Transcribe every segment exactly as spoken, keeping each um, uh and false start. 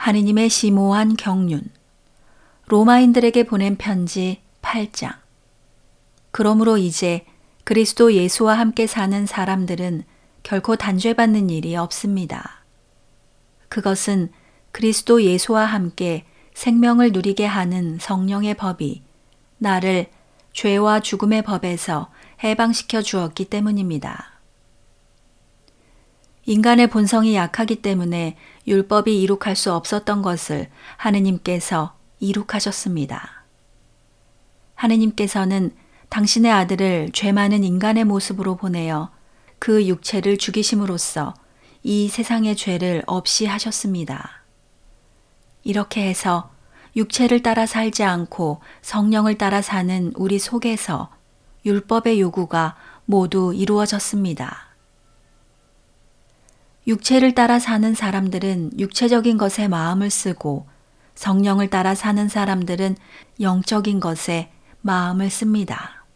하느님의 심오한 경륜. 로마인들에게 보낸 편지 팔 장. 그러므로 이제 그리스도 예수와 함께 사는 사람들은 결코 단죄받는 일이 없습니다. 그것은 그리스도 예수와 함께 생명을 누리게 하는 성령의 법이 나를 죄와 죽음의 법에서 해방시켜 주었기 때문입니다. 인간의 본성이 약하기 때문에 율법이 이룩할 수 없었던 것을 하느님께서 이룩하셨습니다. 하느님께서는 당신의 아들을 죄 많은 인간의 모습으로 보내어 그 육체를 죽이심으로써 이 세상의 죄를 없이 하셨습니다. 이렇게 해서 육체를 따라 살지 않고 성령을 따라 사는 우리 속에서 율법의 요구가 모두 이루어졌습니다. 육체를 따라 사는 사람들은 육체적인 것에 마음을 쓰고 성령을 따라 사는 사람들은 영적인 것에 마음을 씁니다.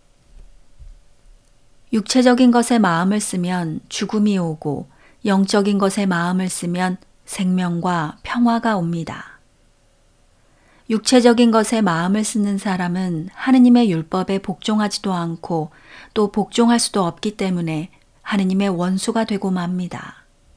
육체적인 것에 마음을 쓰면 죽음이 오고 영적인 것에 마음을 쓰면 생명과 평화가 옵니다. 육체적인 것에 마음을 쓰는 사람은 하느님의 율법에 복종하지도 않고 또 복종할 수도 없기 때문에 하느님의 원수가 되고 맙니다.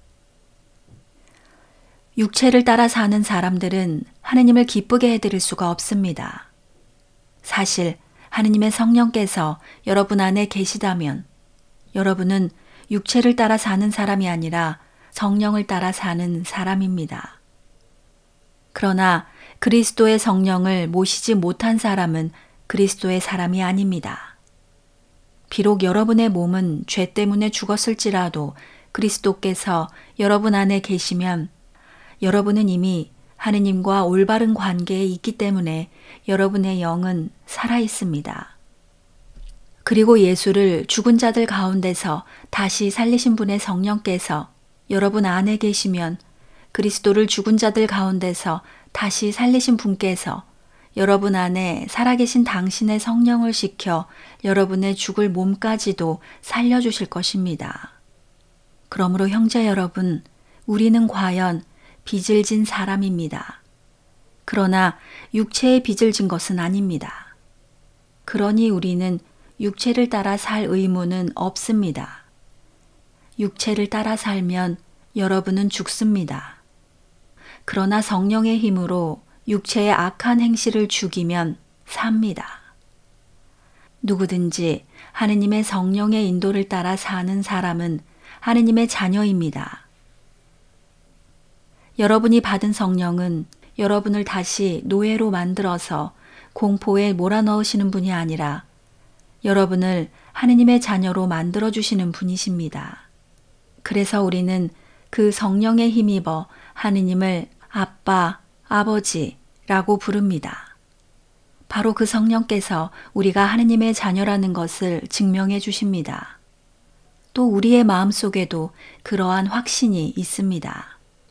육체를 따라 사는 사람들은 하느님을 기쁘게 해드릴 수가 없습니다. 사실 하느님의 성령께서 여러분 안에 계시다면 여러분은 육체를 따라 사는 사람이 아니라 성령을 따라 사는 사람입니다. 그러나 그리스도의 성령을 모시지 못한 사람은 그리스도의 사람이 아닙니다. 비록 여러분의 몸은 죄 때문에 죽었을지라도 그리스도께서 여러분 안에 계시면 여러분은 이미 하느님과 올바른 관계에 있기 때문에 여러분의 영은 살아 있습니다. 그리고 예수를 죽은 자들 가운데서 다시 살리신 분의 성령께서 여러분 안에 계시면 그리스도를 죽은 자들 가운데서 다시 살리신 분께서 여러분 안에 살아계신 당신의 성령을 시켜 여러분의 죽을 몸까지도 살려주실 것입니다. 그러므로 형제 여러분, 우리는 과연 빚을 진 사람입니다. 그러나 육체의 빚을 진 것은 아닙니다. 그러니 우리는 육체를 따라 살 의무는 없습니다. 육체를 따라 살면 여러분은 죽습니다. 그러나 성령의 힘으로 육체의 악한 행실을 죽이면 삽니다. 누구든지 하느님의 성령의 인도를 따라 사는 사람은 하느님의 자녀입니다. 여러분이 받은 성령은 여러분을 다시 노예로 만들어서 공포에 몰아넣으시는 분이 아니라 여러분을 하느님의 자녀로 만들어주시는 분이십니다. 그래서 우리는 그 성령에 힘입어 하느님을 아빠, 아버지라고 부릅니다. 바로 그 성령께서 우리가 하느님의 자녀라는 것을 증명해 주십니다. 또 우리의 마음속에도 그러한 확신이 있습니다.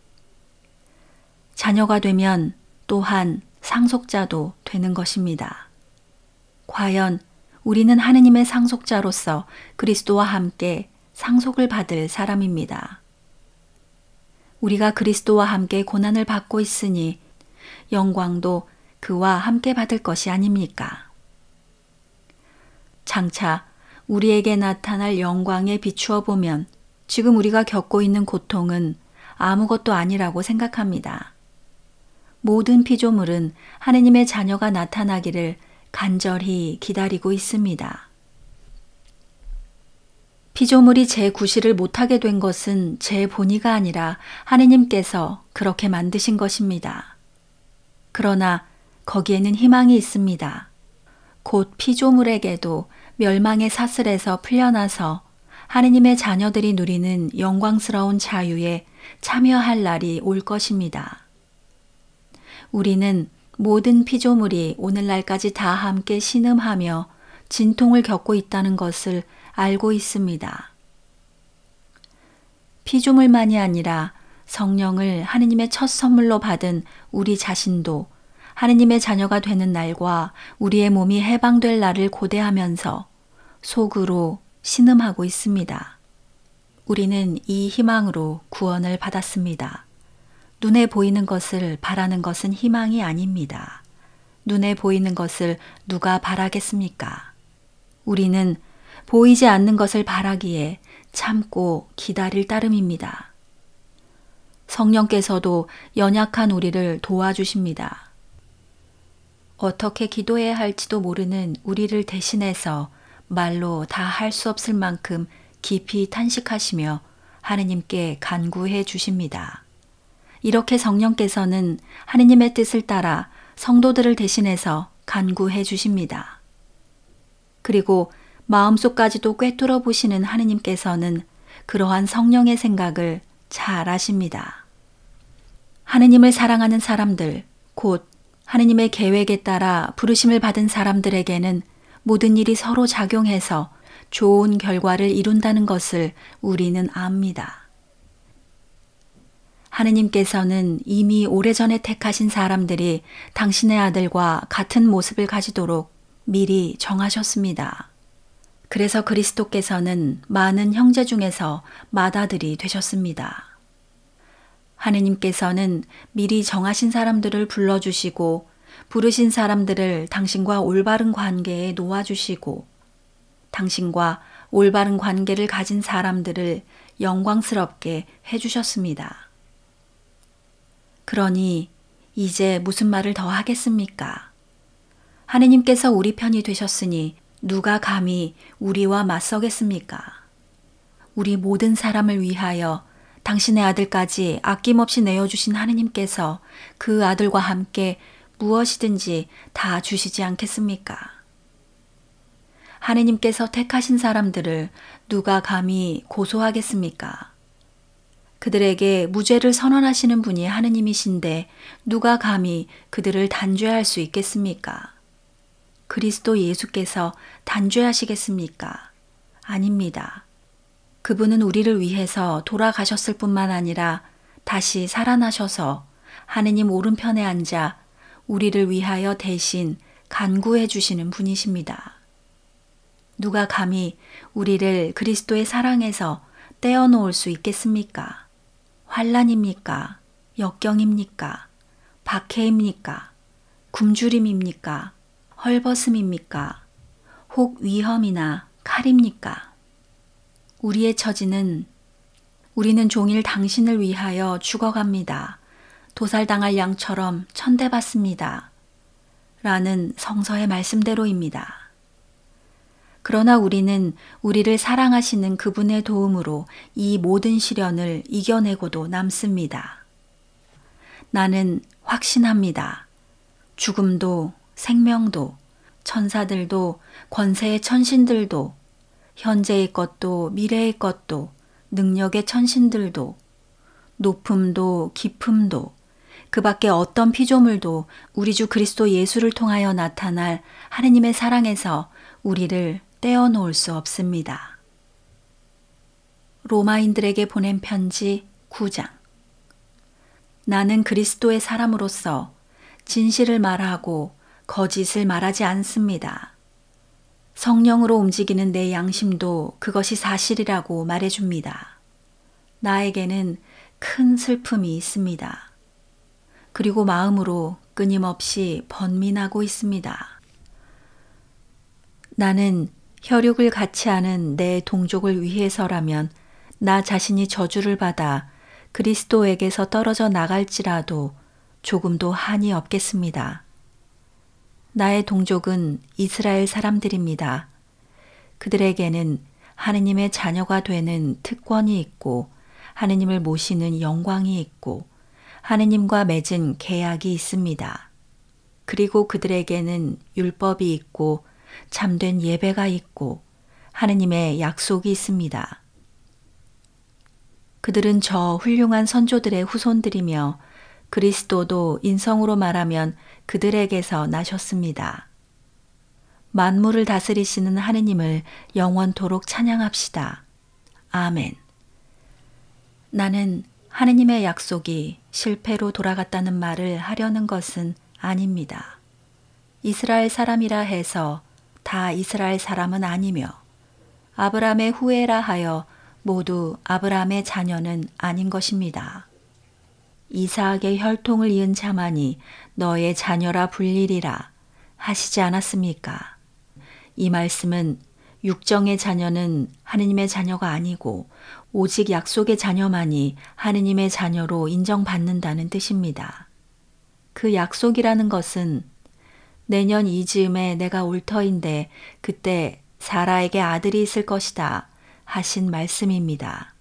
자녀가 되면 또한 상속자도 되는 것입니다. 과연 우리는 하느님의 상속자로서 그리스도와 함께 상속을 받을 사람입니다. 우리가 그리스도와 함께 고난을 받고 있으니 영광도 그와 함께 받을 것이 아닙니까? 장차 우리에게 나타날 영광에 비추어 보면 지금 우리가 겪고 있는 고통은 아무것도 아니라고 생각합니다. 모든 피조물은 하느님의 자녀가 나타나기를 간절히 기다리고 있습니다. 피조물이 제 구실을 못하게 된 것은 제 본의가 아니라 하느님께서 그렇게 만드신 것입니다. 그러나 거기에는 희망이 있습니다. 곧 피조물에게도 멸망의 사슬에서 풀려나서 하느님의 자녀들이 누리는 영광스러운 자유에 참여할 날이 올 것입니다. 우리는 모든 피조물이 오늘날까지 다 함께 신음하며 진통을 겪고 있다는 것을 알고 있습니다. 피조물만이 아니라 성령을 하느님의 첫 선물로 받은 우리 자신도 하느님의 자녀가 되는 날과 우리의 몸이 해방될 날을 고대하면서 속으로 신음하고 있습니다. 우리는 이 희망으로 구원을 받았습니다. 눈에 보이는 것을 바라는 것은 희망이 아닙니다. 눈에 보이는 것을 누가 바라겠습니까? 우리는 보이지 않는 것을 바라기에 참고 기다릴 따름입니다. 성령께서도 연약한 우리를 도와주십니다. 어떻게 기도해야 할지도 모르는 우리를 대신해서 말로 다 할 수 없을 만큼 깊이 탄식하시며 하느님께 간구해 주십니다. 이렇게 성령께서는 하느님의 뜻을 따라 성도들을 대신해서 간구해 주십니다. 그리고 마음속까지도 꿰뚫어 보시는 하느님께서는 그러한 성령의 생각을 잘 아십니다. 하느님을 사랑하는 사람들, 곧 하느님의 계획에 따라 부르심을 받은 사람들에게는 모든 일이 서로 작용해서 좋은 결과를 이룬다는 것을 우리는 압니다. 하느님께서는 이미 오래전에 택하신 사람들이 당신의 아들과 같은 모습을 가지도록 미리 정하셨습니다. 그래서 그리스도께서는 많은 형제 중에서 맏아들이 되셨습니다. 하느님께서는 미리 정하신 사람들을 불러주시고 부르신 사람들을 당신과 올바른 관계에 놓아주시고 당신과 올바른 관계를 가진 사람들을 영광스럽게 해주셨습니다. 그러니 이제 무슨 말을 더 하겠습니까? 하느님께서 우리 편이 되셨으니 누가 감히 우리와 맞서겠습니까? 우리 모든 사람을 위하여 당신의 아들까지 아낌없이 내어주신 하느님께서 그 아들과 함께 무엇이든지 다 주시지 않겠습니까? 하느님께서 택하신 사람들을 누가 감히 고소하겠습니까? 그들에게 무죄를 선언하시는 분이 하느님이신데 누가 감히 그들을 단죄할 수 있겠습니까? 그리스도 예수께서 단죄하시겠습니까? 아닙니다. 그분은 우리를 위해서 돌아가셨을 뿐만 아니라 다시 살아나셔서 하느님 오른편에 앉아 우리를 위하여 대신 간구해 주시는 분이십니다. 누가 감히 우리를 그리스도의 사랑에서 떼어놓을 수 있겠습니까? 환난입니까? 역경입니까? 박해입니까? 굶주림입니까? 헐벗음입니까? 혹 위험이나 칼입니까? 우리의 처지는 우리는 종일 당신을 위하여 죽어갑니다. 도살당할 양처럼 천대받습니다. 라는 성서의 말씀대로입니다. 그러나 우리는 우리를 사랑하시는 그분의 도움으로 이 모든 시련을 이겨내고도 남습니다. 나는 확신합니다. 죽음도 생명도 천사들도 권세의 천신들도 현재의 것도 미래의 것도 능력의 천신들도 높음도 깊음도 그 밖에 어떤 피조물도 우리 주 그리스도 예수를 통하여 나타날 하느님의 사랑에서 우리를 떼어놓을 수 없습니다. 로마인들에게 보낸 편지 구 장. 나는 그리스도의 사람으로서 진실을 말하고 거짓을 말하지 않습니다. 성령으로 움직이는 내 양심도 그것이 사실이라고 말해줍니다. 나에게는 큰 슬픔이 있습니다. 그리고 마음으로 끊임없이 번민하고 있습니다. 나는 혈육을 같이 하는 내 동족을 위해서라면 나 자신이 저주를 받아 그리스도에게서 떨어져 나갈지라도 조금도 한이 없겠습니다. 나의 동족은 이스라엘 사람들입니다. 그들에게는 하느님의 자녀가 되는 특권이 있고 하느님을 모시는 영광이 있고 하느님과 맺은 계약이 있습니다. 그리고 그들에게는 율법이 있고 참된 예배가 있고 하느님의 약속이 있습니다. 그들은 저 훌륭한 선조들의 후손들이며 그리스도도 인성으로 말하면 그들에게서 나셨습니다. 만물을 다스리시는 하느님을 영원토록 찬양합시다. 아멘. 나는 하느님의 약속이 실패로 돌아갔다는 말을 하려는 것은 아닙니다. 이스라엘 사람이라 해서 다 이스라엘 사람은 아니며 아브라함의 후예라 하여 모두 아브라함의 자녀는 아닌 것입니다. 이삭의 혈통을 이은 자만이 너의 자녀라 불리리라 하시지 않았습니까? 이 말씀은 육정의 자녀는 하느님의 자녀가 아니고 오직 약속의 자녀만이 하느님의 자녀로 인정받는다는 뜻입니다. 그 약속이라는 것은 내년 이 즈음에 내가 올 터인데 그때 사라에게 아들이 있을 것이다 하신 말씀입니다.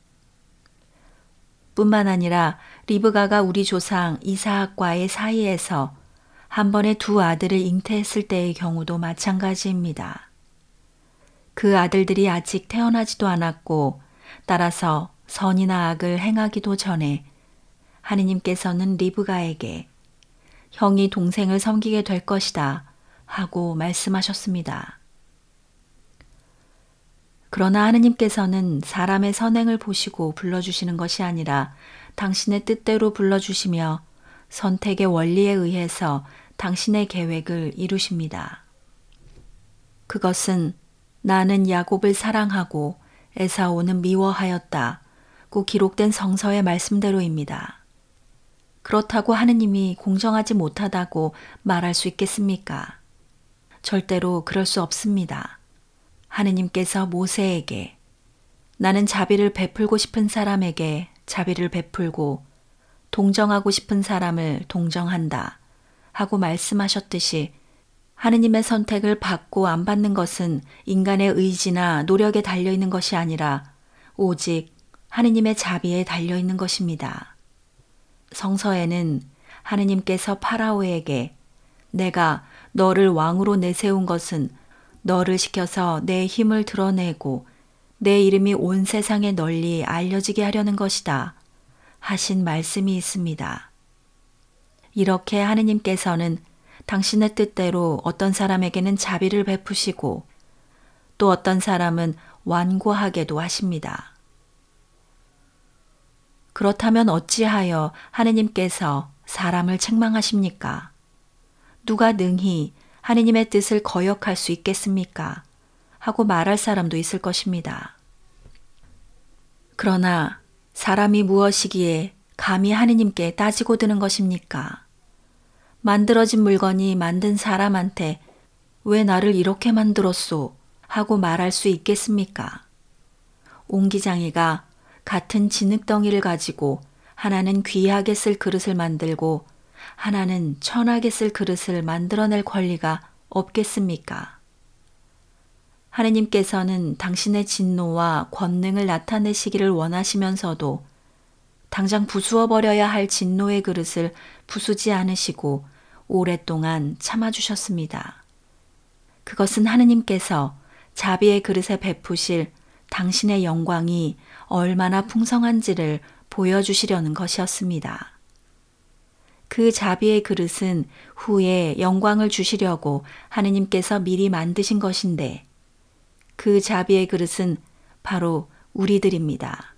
뿐만 아니라 리브가가 우리 조상 이삭과의 사이에서 한 번에 두 아들을 잉태했을 때의 경우도 마찬가지입니다. 그 아들들이 아직 태어나지도 않았고 따라서 선이나 악을 행하기도 전에 하느님께서는 리브가에게 형이 동생을 섬기게 될 것이다 하고 말씀하셨습니다. 그러나 하느님께서는 사람의 선행을 보시고 불러주시는 것이 아니라 당신의 뜻대로 불러주시며 선택의 원리에 의해서 당신의 계획을 이루십니다. 그것은 나는 야곱을 사랑하고 에사오는 미워하였다고 기록된 성서의 말씀대로입니다. 그렇다고 하느님이 공정하지 못하다고 말할 수 있겠습니까? 절대로 그럴 수 없습니다. 하느님께서 모세에게 나는 자비를 베풀고 싶은 사람에게 자비를 베풀고 동정하고 싶은 사람을 동정한다 하고 말씀하셨듯이 하느님의 선택을 받고 안 받는 것은 인간의 의지나 노력에 달려있는 것이 아니라 오직 하느님의 자비에 달려있는 것입니다. 성서에는 하느님께서 파라오에게 내가 너를 왕으로 내세운 것은 너를 시켜서 내 힘을 드러내고 내 이름이 온 세상에 널리 알려지게 하려는 것이다 하신 말씀이 있습니다. 이렇게 하느님께서는 당신의 뜻대로 어떤 사람에게는 자비를 베푸시고 또 어떤 사람은 완고하게도 하십니다. 그렇다면 어찌하여 하느님께서 사람을 책망하십니까? 누가 능히 하느님의 뜻을 거역할 수 있겠습니까? 하고 말할 사람도 있을 것입니다. 그러나 사람이 무엇이기에 감히 하느님께 따지고 드는 것입니까? 만들어진 물건이 만든 사람한테 왜 나를 이렇게 만들었소? 하고 말할 수 있겠습니까? 옹기장이가 같은 진흙덩이를 가지고 하나는 귀하게 쓸 그릇을 만들고 하나는 천하게 쓸 그릇을 만들어낼 권리가 없겠습니까? 하느님께서는 당신의 진노와 권능을 나타내시기를 원하시면서도 당장 부수어 버려야 할 진노의 그릇을 부수지 않으시고 오랫동안 참아주셨습니다. 그것은 하느님께서 자비의 그릇에 베푸실 당신의 영광이 얼마나 풍성한지를 보여주시려는 것이었습니다. 그 자비의 그릇은 후에 영광을 주시려고 하느님께서 미리 만드신 것인데 그 자비의 그릇은 바로 우리들입니다.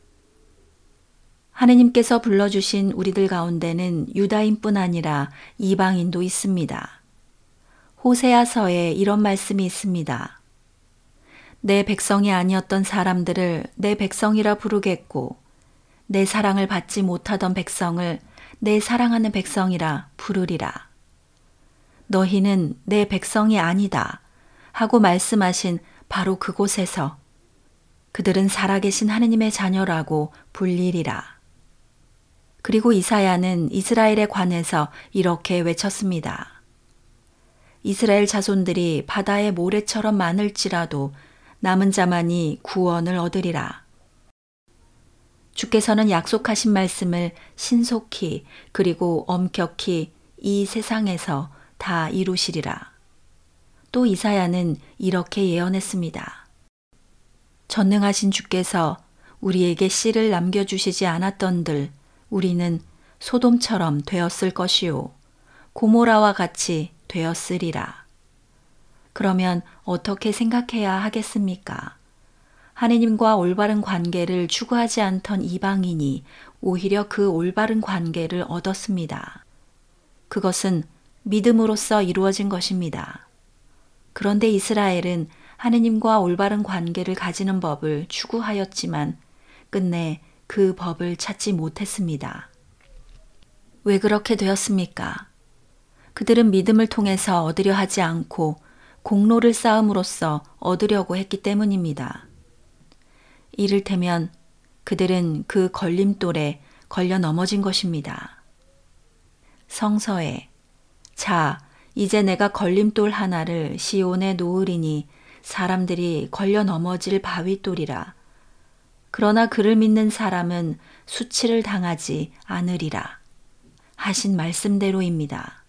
하느님께서 불러주신 우리들 가운데는 유다인뿐 아니라 이방인도 있습니다. 호세아서에 이런 말씀이 있습니다. 내 백성이 아니었던 사람들을 내 백성이라 부르겠고 내 사랑을 받지 못하던 백성을 내 사랑하는 백성이라 부르리라. 너희는 내 백성이 아니다 하고 말씀하신 바로 그곳에서 그들은 살아계신 하느님의 자녀라고 불리리라. 그리고 이사야는 이스라엘에 관해서 이렇게 외쳤습니다. 이스라엘 자손들이 바다의 모래처럼 많을지라도 남은 자만이 구원을 얻으리라. 주께서는 약속하신 말씀을 신속히 그리고 엄격히 이 세상에서 다 이루시리라. 또 이사야는 이렇게 예언했습니다. 전능하신 주께서 우리에게 씨를 남겨주시지 않았던들 우리는 소돔처럼 되었을 것이요 고모라와 같이 되었으리라. 그러면 어떻게 생각해야 하겠습니까? 하느님과 올바른 관계를 추구하지 않던 이방인이 오히려 그 올바른 관계를 얻었습니다. 그것은 믿음으로써 이루어진 것입니다. 그런데 이스라엘은 하느님과 올바른 관계를 가지는 법을 추구하였지만 끝내 그 법을 찾지 못했습니다. 왜 그렇게 되었습니까? 그들은 믿음을 통해서 얻으려 하지 않고 공로를 쌓음으로써 얻으려고 했기 때문입니다. 이를테면 그들은 그 걸림돌에 걸려 넘어진 것입니다. 성서에 자, 이제 내가 걸림돌 하나를 시온에 놓으리니 사람들이 걸려 넘어질 바위돌이라. 그러나 그를 믿는 사람은 수치를 당하지 않으리라. 하신 말씀대로입니다.